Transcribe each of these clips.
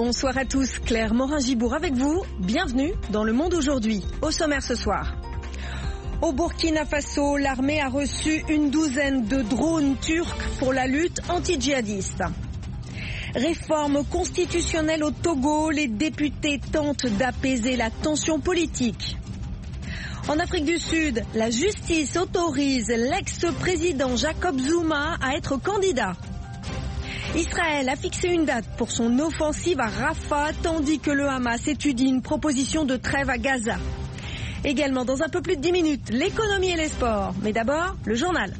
Bonsoir à tous, Claire Morin-Gibour avec vous. Bienvenue dans Le Monde aujourd'hui. Au sommaire ce soir. Au Burkina Faso, l'armée a reçu une douzaine de drones turcs pour la lutte anti-djihadiste. Réforme constitutionnelle au Togo, les députés tentent d'apaiser la tension politique. En Afrique du Sud, la justice autorise l'ex-président Jacob Zuma à être candidat. Israël a fixé une date pour son offensive à Rafah, tandis que le Hamas étudie une proposition de trêve à Gaza. Également dans un peu plus de 10 minutes, l'économie et les sports. Mais d'abord, le journal.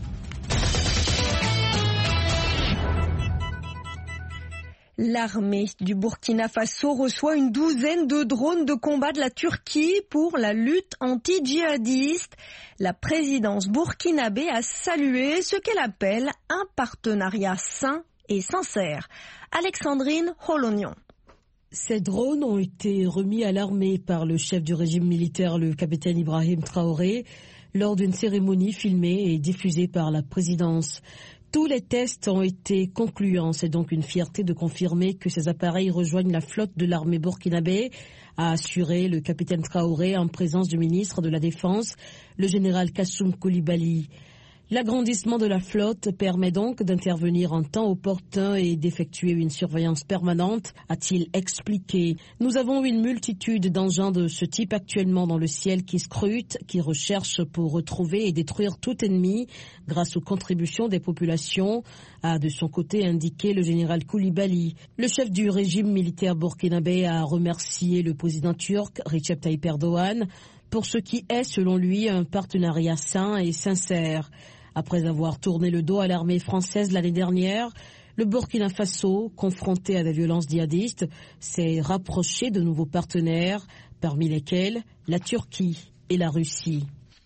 L'armée du Burkina Faso reçoit une douzaine de drones de combat de la Turquie pour la lutte anti-djihadiste. La présidence burkinabé a salué ce qu'elle appelle un partenariat sain et sincère. Alexandrine Holonion. Ces drones ont été remis à l'armée par le chef du régime militaire, le capitaine Ibrahim Traoré, lors d'une cérémonie filmée et diffusée par la présidence. Tous les tests ont été concluants. C'est donc une fierté de confirmer que ces appareils rejoignent la flotte de l'armée burkinabé, a assuré le capitaine Traoré en présence du ministre de la Défense, le général Kassoum Koulibaly. L'agrandissement de la flotte permet donc d'intervenir en temps opportun et d'effectuer une surveillance permanente, a-t-il expliqué. Nous avons une multitude d'engins de ce type actuellement dans le ciel qui scrutent, qui recherchent pour retrouver et détruire tout ennemi grâce aux contributions des populations, a de son côté indiqué le général Koulibaly. Le chef du régime militaire burkinabé a remercié le président turc Recep Tayyip Erdogan pour ce qui est, selon lui, un partenariat sain et sincère. Après avoir tourné le dos à l'armée française l'année dernière, le Burkina Faso, confronté à des violences djihadistes, s'est rapproché de nouveaux partenaires, parmi lesquels la Turquie et la Russie.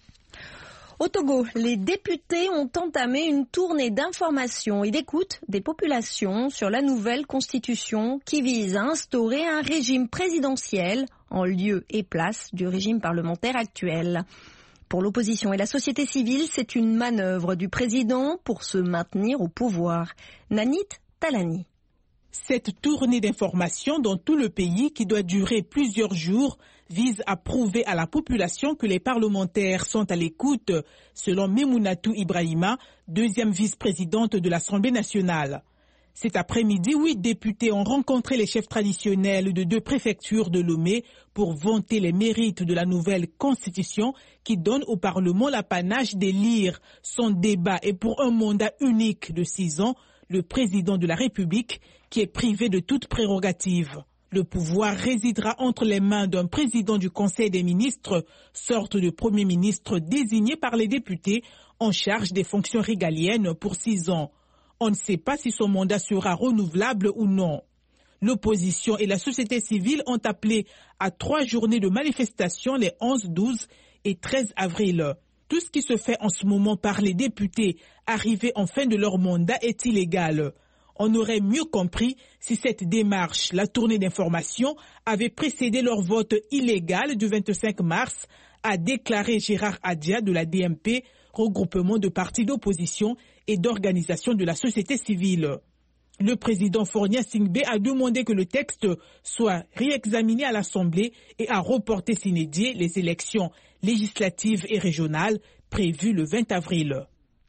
Au Togo, les députés ont entamé une tournée d'information et d'écoute des populations sur la nouvelle constitution qui vise à instaurer un régime présidentiel en lieu et place du régime parlementaire actuel. Pour l'opposition et la société civile, c'est une manœuvre du président pour se maintenir au pouvoir. Nanit Talani. Cette tournée d'information dans tout le pays, qui doit durer plusieurs jours, vise à prouver à la population que les parlementaires sont à l'écoute, selon Memounatou Ibrahima, deuxième vice-présidente de l'Assemblée nationale. Cet après-midi, 8 députés ont rencontré les chefs traditionnels de 2 préfectures de Lomé pour vanter les mérites de la nouvelle constitution qui donne au Parlement l'apanage d'élire son débat et pour un mandat unique de 6 ans, le président de la République qui est privé de toute prérogative. Le pouvoir résidera entre les mains d'un président du Conseil des ministres, sorte de premier ministre désigné par les députés en charge des fonctions régaliennes pour 6 ans. On ne sait pas si son mandat sera renouvelable ou non. L'opposition et la société civile ont appelé à 3 journées de manifestation les 11, 12 et 13 avril. Tout ce qui se fait en ce moment par les députés arrivés en fin de leur mandat est illégal. On aurait mieux compris si cette démarche, la tournée d'information, avait précédé leur vote illégal du 25 mars, a déclaré Gérard Adia de la DMP, regroupement de partis d'opposition et d'organisations de la société civile. Le président Fornia Singbe a demandé que le texte soit réexaminé à l'Assemblée et a reporté sine die les élections législatives et régionales prévues le 20 avril.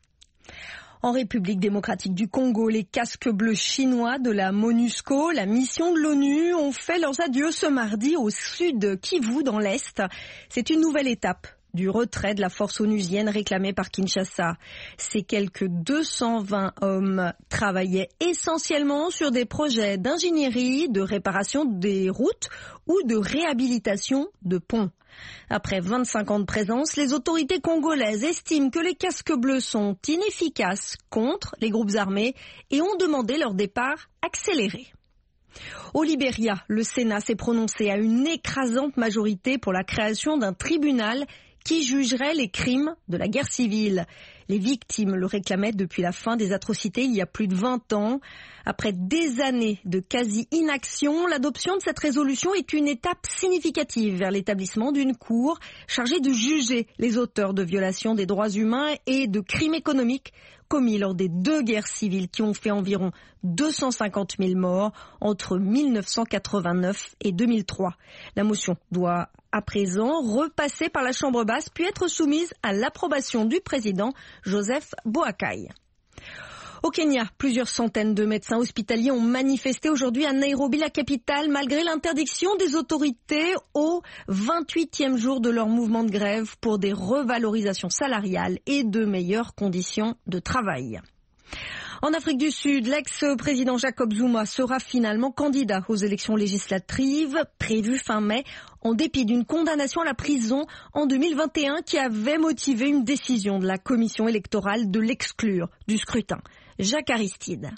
En République démocratique du Congo, les casques bleus chinois de la MONUSCO, la mission de l'ONU, ont fait leurs adieux ce mardi au sud Kivu dans l'Est. C'est une nouvelle étape du retrait de la force onusienne réclamée par Kinshasa. Ces quelques 220 hommes travaillaient essentiellement sur des projets d'ingénierie, de réparation des routes ou de réhabilitation de ponts. Après 25 ans de présence, les autorités congolaises estiment que les casques bleus sont inefficaces contre les groupes armés et ont demandé leur départ accéléré. Au Libéria, le Sénat s'est prononcé à une écrasante majorité pour la création d'un tribunal qui jugerait les crimes de la guerre civile. Les victimes le réclamaient depuis la fin des atrocités il y a plus de 20 ans. Après des années de quasi-inaction, l'adoption de cette résolution est une étape significative vers l'établissement d'une cour chargée de juger les auteurs de violations des droits humains et de crimes économiques commis lors des 2 guerres civiles qui ont fait environ 250 000 morts entre 1989 et 2003. La motion doit à présent repasser par la Chambre basse puis être soumise à l'approbation du président Joseph Boakai. Au Kenya, plusieurs centaines de médecins hospitaliers ont manifesté aujourd'hui à Nairobi, la capitale, malgré l'interdiction des autorités au 28e jour de leur mouvement de grève pour des revalorisations salariales et de meilleures conditions de travail. En Afrique du Sud, l'ex-président Jacob Zuma sera finalement candidat aux élections législatives prévues fin mai, en dépit d'une condamnation à la prison en 2021 qui avait motivé une décision de la commission électorale de l'exclure du scrutin. Jacques Aristide.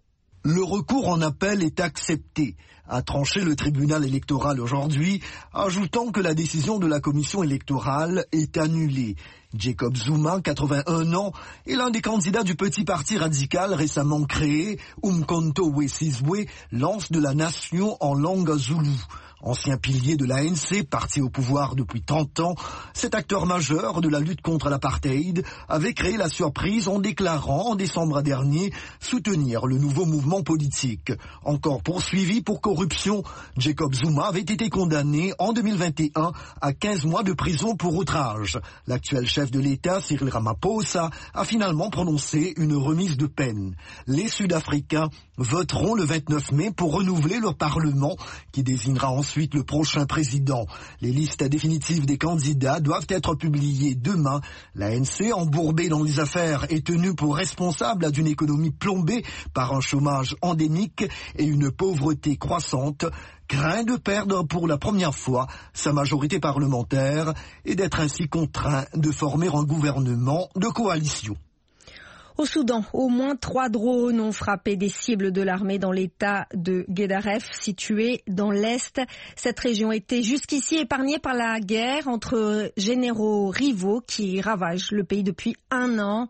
Le recours en appel est accepté, a tranché le tribunal électoral aujourd'hui, ajoutant que la décision de la commission électorale est annulée. Jacob Zuma, 81 ans, est l'un des candidats du petit parti radical récemment créé, Umkhonto we Sizwe, lance de la nation en langue zoulou. Ancien pilier de l'ANC, parti au pouvoir depuis 30 ans, cet acteur majeur de la lutte contre l'apartheid avait créé la surprise en déclarant en décembre dernier soutenir le nouveau mouvement politique. Encore poursuivi pour corruption, Jacob Zuma avait été condamné en 2021 à 15 mois de prison pour outrage. L'actuel chef de l'État, Cyril Ramaphosa, a finalement prononcé une remise de peine. Les Sud-Africains voteront le 29 mai pour renouveler leur parlement qui désignera ensuite le prochain président. Les listes définitives des candidats doivent être publiées demain. L'ANC, embourbée dans les affaires, est tenue pour responsable d'une économie plombée par un chômage endémique et une pauvreté croissante, craint de perdre pour la première fois sa majorité parlementaire et d'être ainsi contraint de former un gouvernement de coalition. Au Soudan, au moins 3 drones ont frappé des cibles de l'armée dans l'état de Guedaref, situé dans l'Est. Cette région était jusqu'ici épargnée par la guerre entre généraux rivaux qui ravagent le pays depuis 1 an.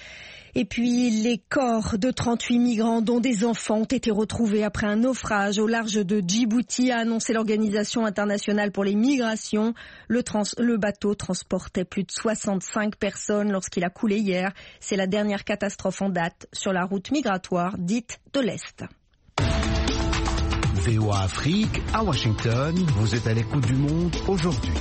Et puis, les corps de 38 migrants, dont des enfants, ont été retrouvés après un naufrage au large de Djibouti, a annoncé l'Organisation internationale pour les migrations. Le bateau transportait plus de 65 personnes lorsqu'il a coulé hier. C'est la dernière catastrophe en date sur la route migratoire dite de l'Est. VOA Afrique, à Washington, vous êtes à l'écoute du monde aujourd'hui.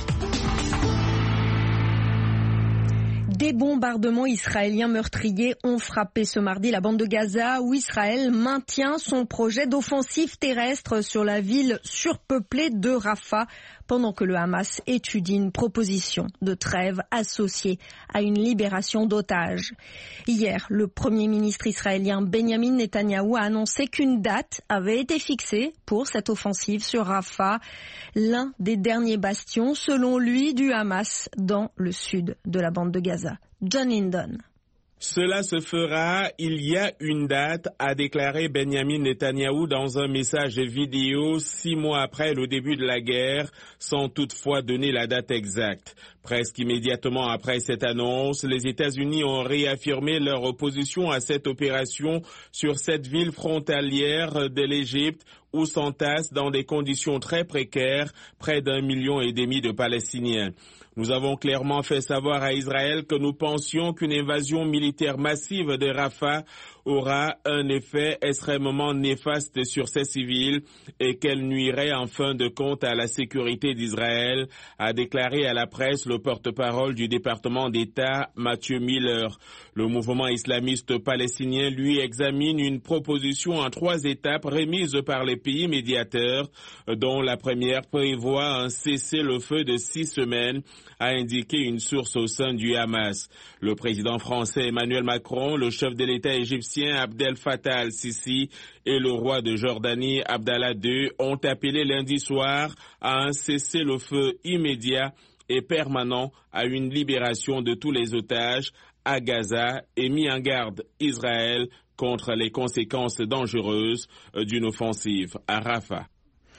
Des bombardements israéliens meurtriers ont frappé ce mardi la bande de Gaza, où Israël maintient son projet d'offensive terrestre sur la ville surpeuplée de Rafah, pendant que le Hamas étudie une proposition de trêve associée à une libération d'otages. Hier, le Premier ministre israélien Benjamin Netanyahou a annoncé qu'une date avait été fixée pour cette offensive sur Rafah, l'un des derniers bastions, selon lui, du Hamas dans le sud de la bande de Gaza. John Lindon. Cela se fera, il y a une date, a déclaré Benjamin Netanyahou dans un message vidéo 6 mois après le début de la guerre, sans toutefois donner la date exacte. Presque immédiatement après cette annonce, les États-Unis ont réaffirmé leur opposition à cette opération sur cette ville frontalière de l'Égypte, où s'entassent dans des conditions très précaires près d'1,5 million de Palestiniens. Nous avons clairement fait savoir à Israël que nous pensions qu'une invasion militaire massive de Rafah aura un effet extrêmement néfaste sur ces civils et qu'elle nuirait en fin de compte à la sécurité d'Israël, a déclaré à la presse le porte-parole du département d'État, Mathieu Miller. Le mouvement islamiste palestinien, lui, examine une proposition en 3 étapes remise par les pays médiateurs, dont la première prévoit un cessez-le-feu de 6 semaines, a indiqué une source au sein du Hamas. Le président français Emmanuel Macron, le chef de l'État égyptien Abdel Fattah al-Sisi et le roi de Jordanie Abdallah II ont appelé lundi soir à un cessez-le-feu immédiat et permanent à une libération de tous les otages à Gaza et mis en garde Israël contre les conséquences dangereuses d'une offensive à Rafah.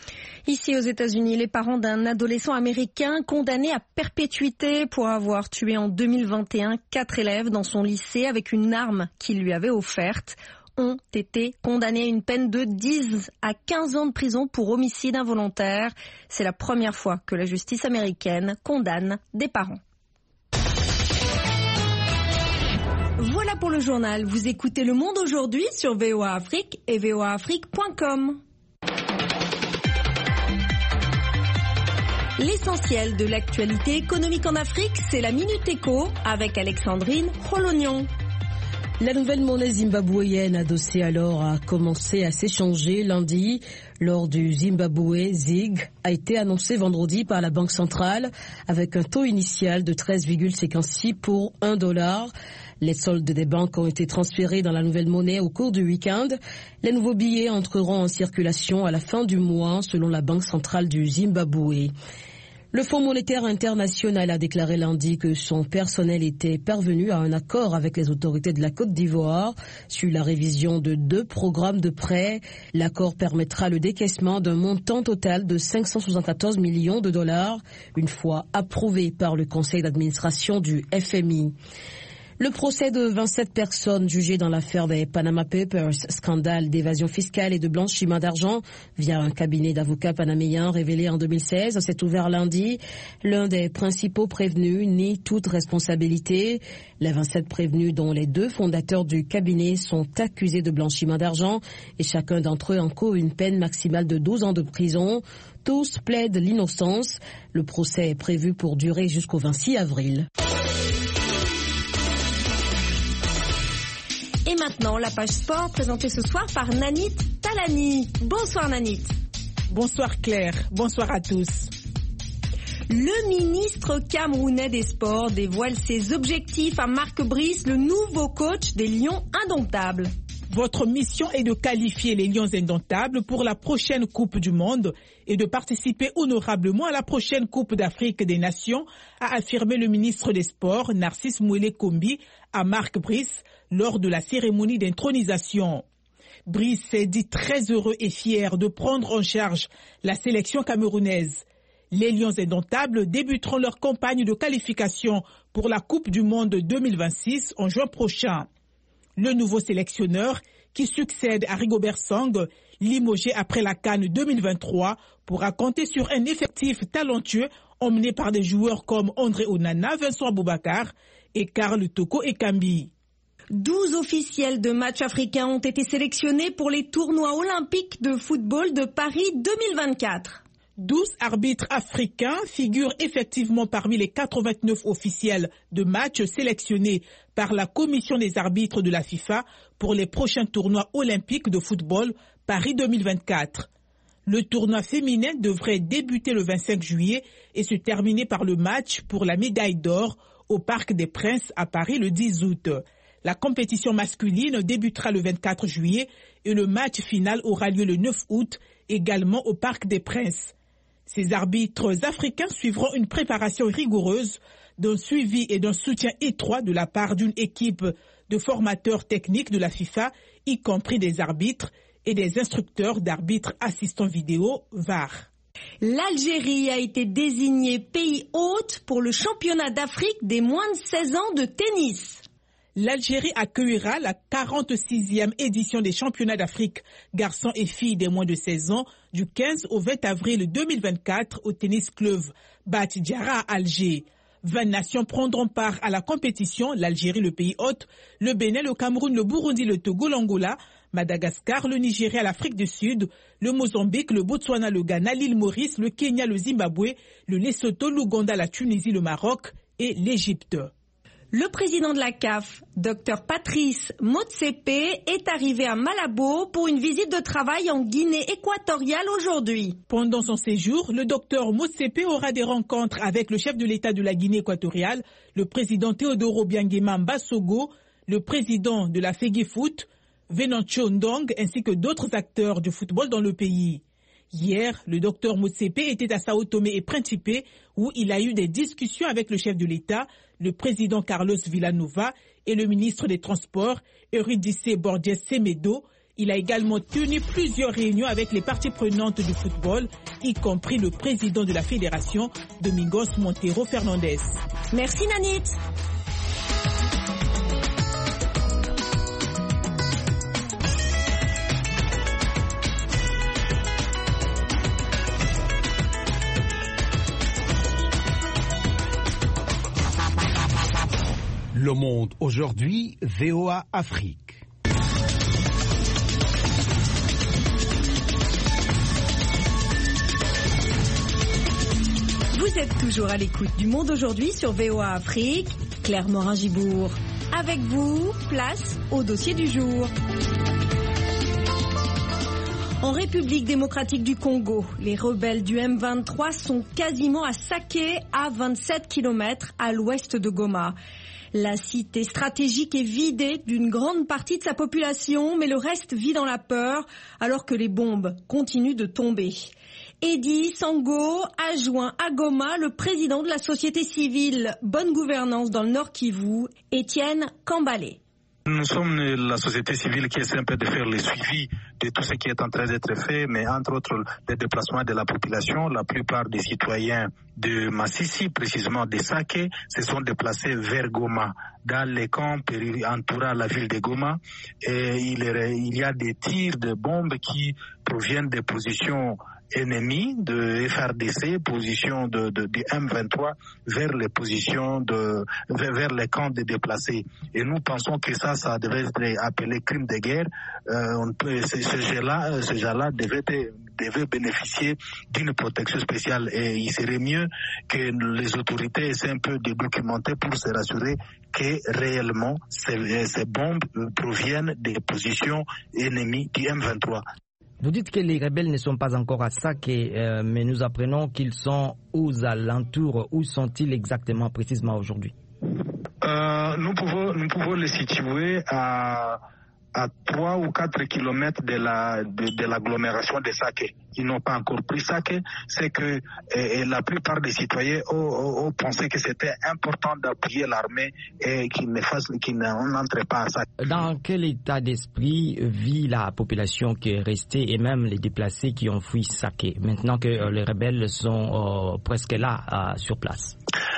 Ici aux États-Unis, les parents d'un adolescent américain condamné à perpétuité pour avoir tué en 2021 4 élèves dans son lycée avec une arme qu'il lui avait offerte ont été condamnés à une peine de 10 à 15 ans de prison pour homicide involontaire. C'est la première fois que la justice américaine condamne des parents. Voilà pour le journal. Vous écoutez Le Monde aujourd'hui sur VOA Afrique et voaafrique.com. L'essentiel de l'actualité économique en Afrique, c'est la Minute Éco avec Alexandrine Rolognon. La nouvelle monnaie zimbabwéenne adossée alors a commencé à s'échanger lundi lors du Zimbabwe ZiG a été annoncé vendredi par la Banque centrale avec un taux initial de 13,56 pour $1. Les soldes des banques ont été transférés dans la nouvelle monnaie au cours du week-end. Les nouveaux billets entreront en circulation à la fin du mois selon la Banque centrale du Zimbabwe. Le Fonds monétaire international a déclaré lundi que son personnel était parvenu à un accord avec les autorités de la Côte d'Ivoire sur la révision de 2 programmes de prêts. L'accord permettra le décaissement d'un montant total de $574 millions une fois approuvé par le conseil d'administration du FMI. Le procès de 27 personnes jugées dans l'affaire des Panama Papers, scandale d'évasion fiscale et de blanchiment d'argent via un cabinet d'avocats panaméens révélé en 2016, s'est ouvert lundi. L'un des principaux prévenus nie toute responsabilité. Les 27 prévenus, dont les 2 fondateurs du cabinet, sont accusés de blanchiment d'argent et chacun d'entre eux encourt une peine maximale de 12 ans de prison. Tous plaident l'innocence. Le procès est prévu pour durer jusqu'au 26 avril. Et maintenant, la page sport présentée ce soir par Nanit Talani. Bonsoir Nanit. Bonsoir Claire, bonsoir à tous. Le ministre camerounais des Sports dévoile ses objectifs à Marc Brice, le nouveau coach des Lions Indomptables. Votre mission est de qualifier les Lions Indomptables pour la prochaine Coupe du Monde et de participer honorablement à la prochaine Coupe d'Afrique des Nations, a affirmé le ministre des Sports, Narcisse Mouélé Kombi, à Marc Brice lors de la cérémonie d'intronisation. Brice s'est dit très heureux et fier de prendre en charge la sélection camerounaise. Les Lions Indomptables débuteront leur campagne de qualification pour la Coupe du Monde 2026 en juin prochain. Le nouveau sélectionneur, qui succède à Rigobert Song, limogé après la CAN 2023, pourra compter sur un effectif talentueux emmené par des joueurs comme André Onana, Vincent Aboubakar et Karl Toko Ekambi. 12 officiels de matchs africains ont été sélectionnés pour les tournois olympiques de football de Paris 2024. 12 arbitres africains figurent effectivement parmi les 89 officiels de matchs sélectionnés par la commission des arbitres de la FIFA pour les prochains tournois olympiques de football Paris 2024. Le tournoi féminin devrait débuter le 25 juillet et se terminer par le match pour la médaille d'or au Parc des Princes à Paris le 10 août. La compétition masculine débutera le 24 juillet et le match final aura lieu le 9 août, également au Parc des Princes. Ces arbitres africains suivront une préparation rigoureuse, d'un suivi et d'un soutien étroit de la part d'une équipe de formateurs techniques de la FIFA, y compris des arbitres et des instructeurs d'arbitres assistants vidéo VAR. L'Algérie a été désignée pays hôte pour le championnat d'Afrique des moins de 16 ans de tennis. L'Algérie accueillera la 46e édition des championnats d'Afrique garçons et filles des moins de 16 ans du 15 au 20 avril 2024 au tennis club Bat Diarra à Alger. 20 nations prendront part à la compétition, l'Algérie le pays hôte, le Bénin, le Cameroun, le Burundi, le Togo, l'Angola, Madagascar, le Nigeria, l'Afrique du Sud, le Mozambique, le Botswana, le Ghana, l'île Maurice, le Kenya, le Zimbabwe, le Lesotho, l'Ouganda, la Tunisie, le Maroc et l'Égypte. Le président de la CAF, Dr Patrice Motsepe, est arrivé à Malabo pour une visite de travail en Guinée équatoriale aujourd'hui. Pendant son séjour, le docteur Motsepe aura des rencontres avec le chef de l'État de la Guinée équatoriale, le président Théodore Obiang Mbasogo, le président de la FEGIFOOT, Venancio Ndong, ainsi que d'autres acteurs du football dans le pays. Hier, le docteur Motsepe était à Sao Tomé et Principe où il a eu des discussions avec le chef de l'État, le président Carlos Villanova et le ministre des Transports, Eurydice Borges Semedo. Il a également tenu plusieurs réunions avec les parties prenantes du football, y compris le président de la fédération, Domingos Montero Fernandez. Merci Nanit. Le Monde aujourd'hui, VOA Afrique. Vous êtes toujours à l'écoute du Monde aujourd'hui sur VOA Afrique. Claire Morin-Gibour. Avec vous, place au dossier du jour. En République démocratique du Congo, les rebelles du M23 sont quasiment à Sake, à 27 km à l'ouest de Goma. La cité stratégique est vidée d'une grande partie de sa population, mais le reste vit dans la peur alors que les bombes continuent de tomber. Eddy Sango a joint à Goma le président de la société civile Bonne Gouvernance dans le Nord Kivu, Étienne Kambale. Nous sommes la société civile qui essaie un peu de faire le suivi de tout ce qui est en train d'être fait, mais entre autres les déplacements de la population. La plupart des citoyens de Massissi, précisément de Sake, se sont déplacés vers Goma, dans les camps entourant la ville de Goma. Et il y a des tirs de bombes qui proviennent des positions ennemis de FRDC, position de M23 vers les positions vers les camps de déplacés. Et nous pensons que ça devait être appelé crime de guerre. Ce gens-là devait bénéficier d'une protection spéciale et il serait mieux que les autorités essaient un peu de documenter pour se rassurer que réellement ces bombes proviennent des positions ennemies du M23. Vous dites que les rebelles ne sont pas encore à Sake, mais nous apprenons qu'ils sont aux alentours. Où sont-ils exactement, précisément aujourd'hui? Nous pouvons les situer à 3 ou 4 kilomètres de l'agglomération de Sake. Ils n'ont pas encore pris Sake. C'est que la plupart des citoyens ont pensé que c'était important d'appuyer l'armée et qu'ils n'entrent pas à Sake. Dans quel état d'esprit vit la population qui est restée et même les déplacés qui ont fui Sake, maintenant que les rebelles sont presque là, sur place?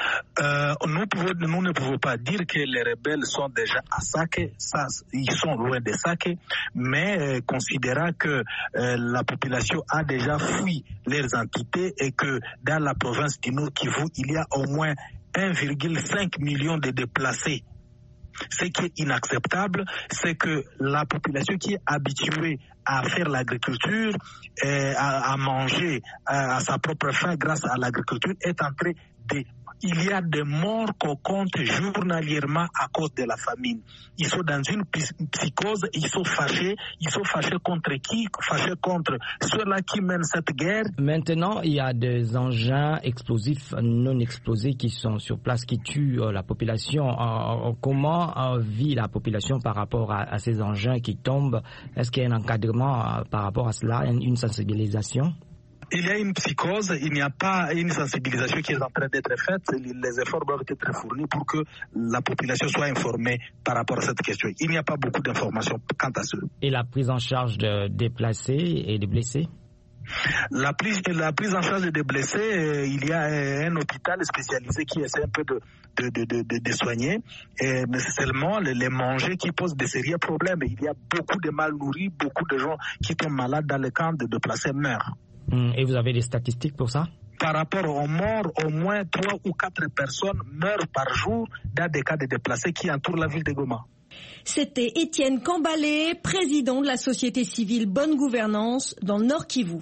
Nous ne pouvons pas dire que les rebelles sont déjà à Sake, ils sont loin de Sake, mais considérant que la population a déjà fui leurs entités et que dans la province du Nord Kivu, il y a au moins 1,5 million de déplacés. Ce qui est inacceptable, c'est que la population qui est habituée à faire l'agriculture, à manger à sa propre faim grâce à l'agriculture, est en train de... Il y a des morts qu'on compte journalièrement à cause de la famine. Ils sont dans une psychose, ils sont fâchés contre qui? Fâchés contre ceux-là qui mènent cette guerre. Maintenant, il y a des engins explosifs non explosés qui sont sur place, qui tuent la population. Comment vit la population par rapport à ces engins qui tombent? Est-ce qu'il y a un encadrement par rapport à cela, une sensibilisation? Il y a une psychose, il n'y a pas une sensibilisation qui est en train d'être faite. Les efforts doivent être fournis pour que la population soit informée par rapport à cette question. Il n'y a pas beaucoup d'informations quant à cela. Et la prise en charge de déplacés et de blessés? La prise en charge des blessés, il y a un hôpital spécialisé qui essaie un peu de soigner, mais c'est seulement les manger qui posent des sérieux problèmes. Il y a beaucoup de mal nourris, beaucoup de gens qui tombent malades dans les camps de déplacés meurent. Et vous avez des statistiques pour ça? Par rapport aux morts, au moins 3 ou 4 personnes meurent par jour dans des cas de déplacés qui entourent la ville de Goma. C'était Étienne Kambale, président de la société civile Bonne Gouvernance dans le Nord Kivu.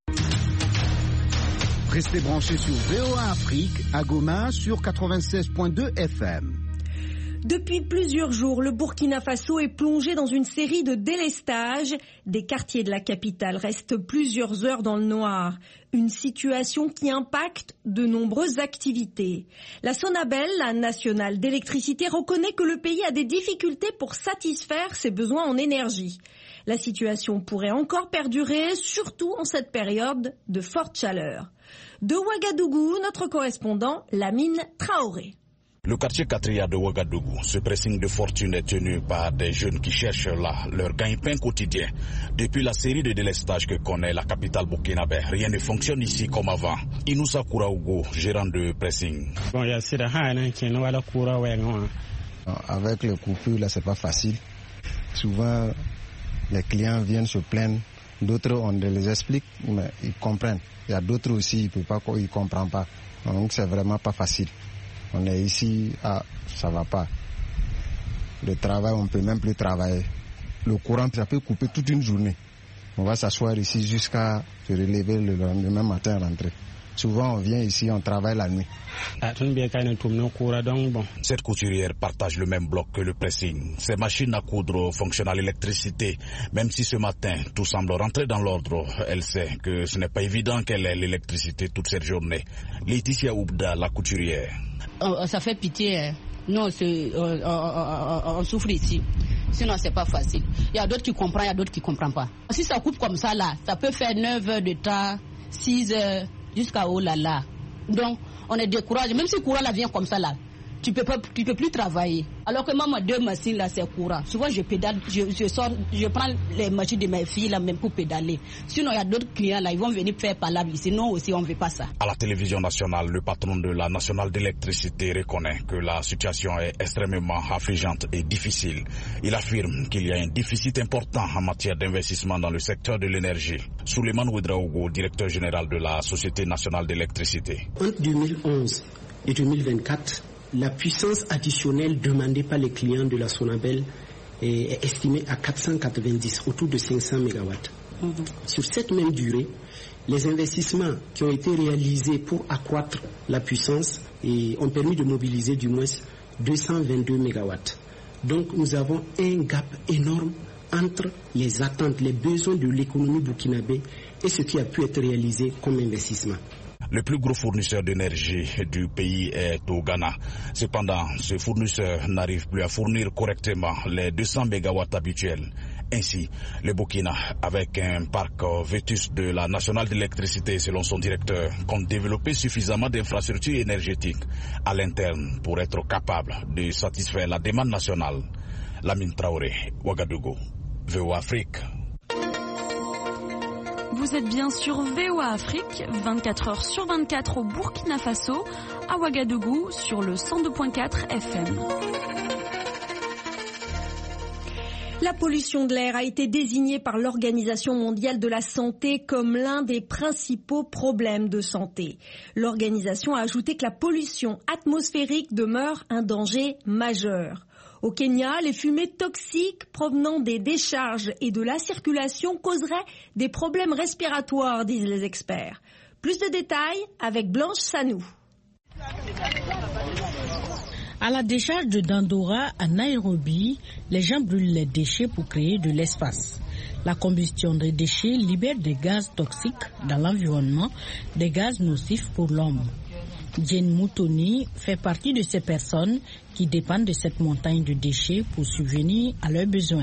Restez branchés sur VOA Afrique à Goma sur 96.2 FM. Depuis plusieurs jours, le Burkina Faso est plongé dans une série de délestages. Des quartiers de la capitale restent plusieurs heures dans le noir. Une situation qui impacte de nombreuses activités. La Sonabel, la nationale d'électricité, reconnaît que le pays a des difficultés pour satisfaire ses besoins en énergie. La situation pourrait encore perdurer, surtout en cette période de forte chaleur. De Ouagadougou, notre correspondant Lamine Traoré. Le quartier Katria de Ouagadougou, ce pressing de fortune est tenu par des jeunes qui cherchent là leur gagne-pain quotidien. Depuis la série de délestages que connaît la capitale burkinabé, rien ne fonctionne ici comme avant. Inoussa Kouraougo, gérant de pressing. Avec le coupure, là, c'est pas facile. Souvent, les clients viennent se plaindre. D'autres, on les explique, mais ils comprennent. Il y a d'autres aussi, ils ne comprennent pas. Donc, c'est vraiment pas facile. On est ici, ça va pas. Le travail, on peut même plus travailler. Le courant, ça peut couper toute une journée. On va s'asseoir ici jusqu'à se relever le lendemain matin, rentrer. Souvent, on vient ici, on travaille la nuit. Cette couturière partage le même bloc que le pressing. Ces machines à coudre fonctionnent à l'électricité. Même si ce matin, tout semble rentrer dans l'ordre, elle sait que ce n'est pas évident qu'elle ait l'électricité toute cette journée. Laetitia Oubda, la couturière. Ça fait pitié, hein. Nous, on souffre ici. Sinon, c'est pas facile. Il y a d'autres qui comprennent, il y a d'autres qui ne comprennent pas. Si ça coupe comme ça, là, ça peut faire 9 heures de temps, 6 heures, jusqu'à oh là là. Donc, on est découragé. Même si le courant là vient comme ça, là, tu peux plus travailler. Alors que moi, 2 machines là, c'est courant. Souvent, je pédale, je prends les machines de mes filles là même pour pédaler. Sinon, il y a d'autres clients là, ils vont venir faire palabre ici. Nous aussi, on ne veut pas ça. À la télévision nationale, le patron de la nationale d'électricité reconnaît que la situation est extrêmement affligeante et difficile. Il affirme qu'il y a un déficit important en matière d'investissement dans le secteur de l'énergie. Souleymane Ouedraogo, directeur général de la Société nationale d'électricité. Entre 2011 et 2024, la puissance additionnelle demandée par les clients de la Sonabel est estimée à 490, autour de 500 MW. Sur cette même durée, les investissements qui ont été réalisés pour accroître la puissance ont permis de mobiliser du moins 222 MW. Donc nous avons un gap énorme entre les attentes, les besoins de l'économie burkinabé et ce qui a pu être réalisé comme investissement. Le plus gros fournisseur d'énergie du pays est au Ghana. Cependant, ce fournisseur n'arrive plus à fournir correctement les 200 MW habituels. Ainsi, le Burkina, avec un parc vétuste de la nationale d'électricité selon son directeur, compte développer suffisamment d'infrastructures énergétiques à l'interne pour être capable de satisfaire la demande nationale. Lamine Traoré, Ouagadougou, VOA Afrique. Vous êtes bien sur VOA Afrique, 24 heures sur 24 au Burkina Faso, à Ouagadougou sur le 102.4 FM. La pollution de l'air a été désignée par l'Organisation mondiale de la santé comme l'un des principaux problèmes de santé. L'organisation a ajouté que la pollution atmosphérique demeure un danger majeur. Au Kenya, les fumées toxiques provenant des décharges et de la circulation causeraient des problèmes respiratoires, disent les experts. Plus de détails avec Blanche Sanou. À la décharge de Dandora, à Nairobi, les gens brûlent les déchets pour créer de l'espace. La combustion des déchets libère des gaz toxiques dans l'environnement, des gaz nocifs pour l'homme. Jane Moutoni fait partie de ces personnes qui dépendent de cette montagne de déchets pour subvenir à leurs besoins.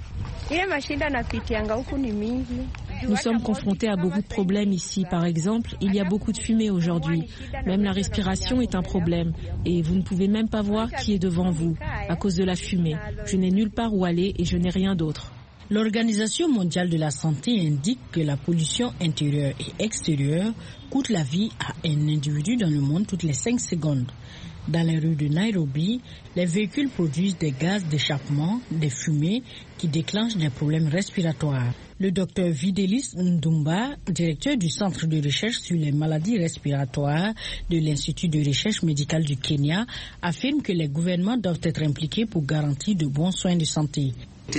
Nous sommes confrontés à beaucoup de problèmes ici. Par exemple, il y a beaucoup de fumée aujourd'hui. Même la respiration est un problème. Et vous ne pouvez même pas voir qui est devant vous à cause de la fumée. Je n'ai nulle part où aller et je n'ai rien d'autre. L'Organisation mondiale de la santé indique que la pollution intérieure et extérieure coûte la vie à un individu dans le monde toutes les 5 secondes. Dans les rues de Nairobi, les véhicules produisent des gaz d'échappement, des fumées qui déclenchent des problèmes respiratoires. Le docteur Videlis Ndumba, directeur du Centre de recherche sur les maladies respiratoires de l'Institut de recherche médicale du Kenya, affirme que les gouvernements doivent être impliqués pour garantir de bons soins de santé.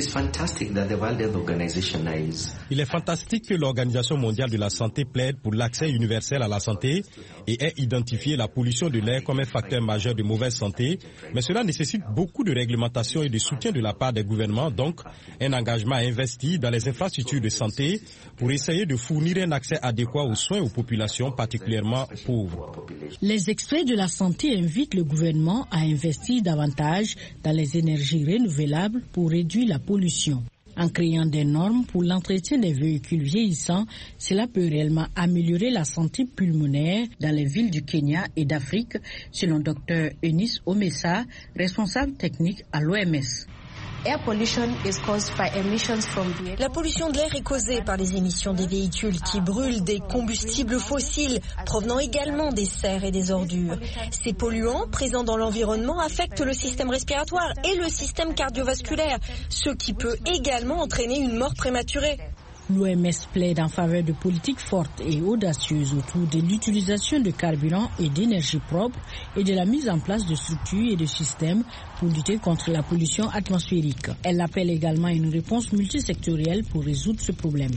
Il est fantastique que l'Organisation mondiale de la santé plaide pour l'accès universel à la santé et ait identifié la pollution de l'air comme un facteur majeur de mauvaise santé, mais cela nécessite beaucoup de réglementation et de soutien de la part des gouvernements, donc un engagement investi dans les infrastructures de santé pour essayer de fournir un accès adéquat aux soins aux populations particulièrement pauvres. Les experts de la santé invitent le gouvernement à investir davantage dans les énergies renouvelables pour réduire la pollution. En créant des normes pour l'entretien des véhicules vieillissants, cela peut réellement améliorer la santé pulmonaire dans les villes du Kenya et d'Afrique, selon Dr Eunice Omessa, responsable technique à l'OMS. La pollution de l'air est causée par les émissions des véhicules qui brûlent des combustibles fossiles provenant également des serres et des ordures. Ces polluants présents dans l'environnement affectent le système respiratoire et le système cardiovasculaire, ce qui peut également entraîner une mort prématurée. L'OMS plaide en faveur de politiques fortes et audacieuses autour de l'utilisation de carburants et d'énergie propre et de la mise en place de structures et de systèmes pour lutter contre la pollution atmosphérique. Elle appelle également à une réponse multisectorielle pour résoudre ce problème.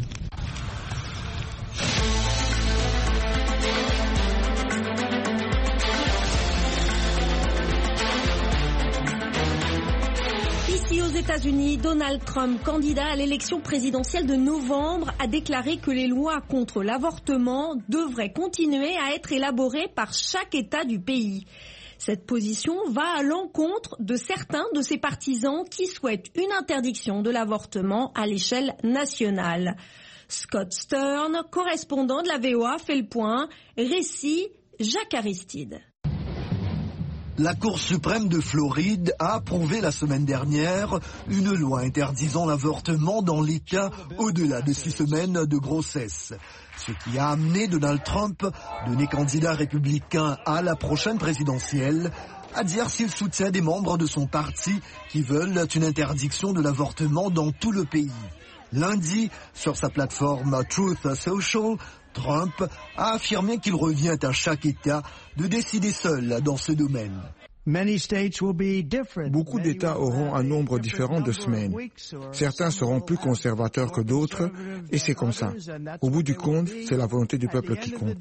Aux États-Unis, Donald Trump, candidat à l'élection présidentielle de novembre, a déclaré que les lois contre l'avortement devraient continuer à être élaborées par chaque État du pays. Cette position va à l'encontre de certains de ses partisans qui souhaitent une interdiction de l'avortement à l'échelle nationale. Scott Stern, correspondant de la VOA, fait le point. Récit, Jacques Aristide. La Cour suprême de Floride a approuvé la semaine dernière une loi interdisant l'avortement dans les cas au-delà de 6 semaines de grossesse. Ce qui a amené Donald Trump, donné candidat républicain à la prochaine présidentielle, à dire s'il soutient des membres de son parti qui veulent une interdiction de l'avortement dans tout le pays. Lundi, sur sa plateforme Truth Social, Trump a affirmé qu'il revient à chaque État de décider seul dans ce domaine. Beaucoup d'États auront un nombre différent de semaines. Certains seront plus conservateurs que d'autres, et c'est comme ça. Au bout du compte, c'est la volonté du peuple qui compte.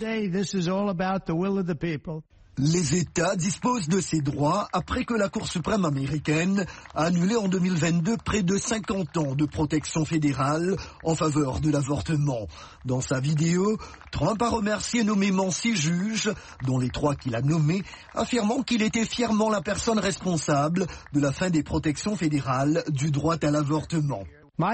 Les États disposent de ces droits après que la Cour suprême américaine a annulé en 2022 près de 50 ans de protection fédérale en faveur de l'avortement. Dans sa vidéo, Trump a remercié nommément 6 juges, dont les 3 qu'il a nommés, affirmant qu'il était fièrement la personne responsable de la fin des protections fédérales du droit à l'avortement. Mon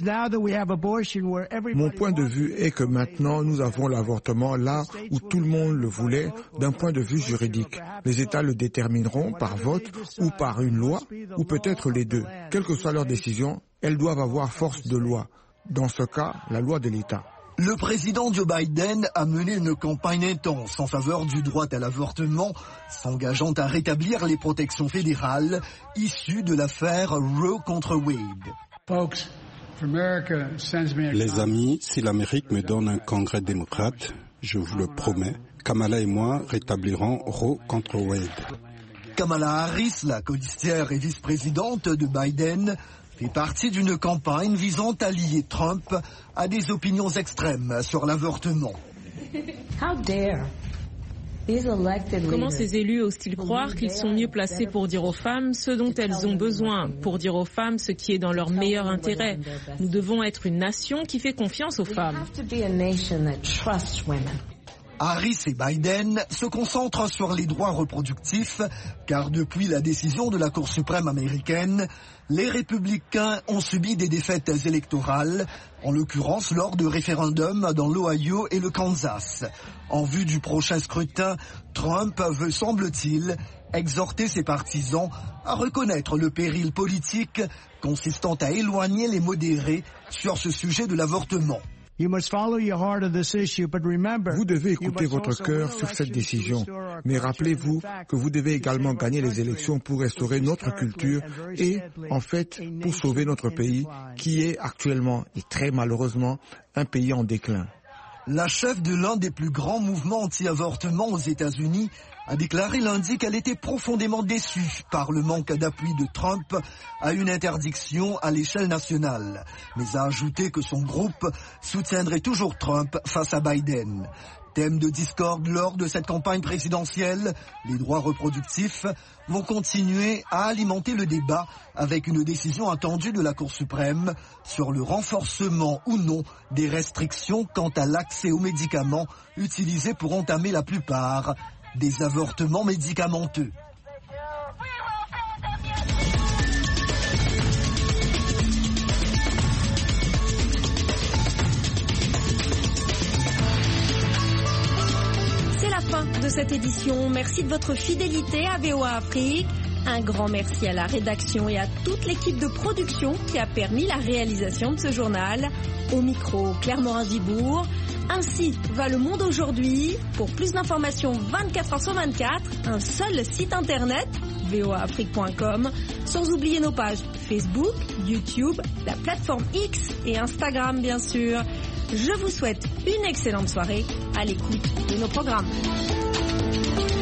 point de vue est que maintenant nous avons l'avortement là où tout le monde le voulait d'un point de vue juridique. Les États le détermineront par vote ou par une loi ou peut-être les deux. Quelle que soit leur décision, elles doivent avoir force de loi. Dans ce cas, la loi de l'État. Le président Joe Biden a mené une campagne intense en faveur du droit à l'avortement, s'engageant à rétablir les protections fédérales issues de l'affaire Roe contre Wade. Les amis, si l'Amérique me donne un congrès démocrate, je vous le promets, Kamala et moi rétablirons Roe contre Wade. Kamala Harris, la colistière et vice-présidente de Biden, fait partie d'une campagne visant à lier Trump à des opinions extrêmes sur l'avortement. Comment ces élus osent-ils croire qu'ils sont mieux placés pour dire aux femmes ce dont elles ont besoin, pour dire aux femmes ce qui est dans leur meilleur intérêt? Nous devons être une nation qui fait confiance aux femmes. Harris et Biden se concentrent sur les droits reproductifs, car depuis la décision de la Cour suprême américaine, les républicains ont subi des défaites électorales, en l'occurrence lors de référendums dans l'Ohio et le Kansas. En vue du prochain scrutin, Trump veut, semble-t-il, exhorter ses partisans à reconnaître le péril politique consistant à éloigner les modérés sur ce sujet de l'avortement. Vous devez écouter votre cœur sur cette décision, mais rappelez-vous que vous devez également gagner les élections pour restaurer notre culture et, en fait, pour sauver notre pays, qui est actuellement, et très malheureusement, un pays en déclin. La chef de l'un des plus grands mouvements anti-avortement aux États-Unis a déclaré lundi qu'elle était profondément déçue par le manque d'appui de Trump à une interdiction à l'échelle nationale, mais a ajouté que son groupe soutiendrait toujours Trump face à Biden. Thème de discorde lors de cette campagne présidentielle, les droits reproductifs vont continuer à alimenter le débat avec une décision attendue de la Cour suprême sur le renforcement ou non des restrictions quant à l'accès aux médicaments utilisés pour entamer la plupart des avortements médicamenteux. cette édition. Merci de votre fidélité à VOA Afrique. Un grand merci à la rédaction et à toute l'équipe de production qui a permis la réalisation de ce journal. Au micro, Claire Morin-Gibourg. Ainsi va le monde aujourd'hui. Pour plus d'informations 24 h sur 24, un seul site internet, voaafrique.com, sans oublier nos pages Facebook, YouTube, la plateforme X et Instagram bien sûr. Je vous souhaite une excellente soirée à l'écoute de nos programmes.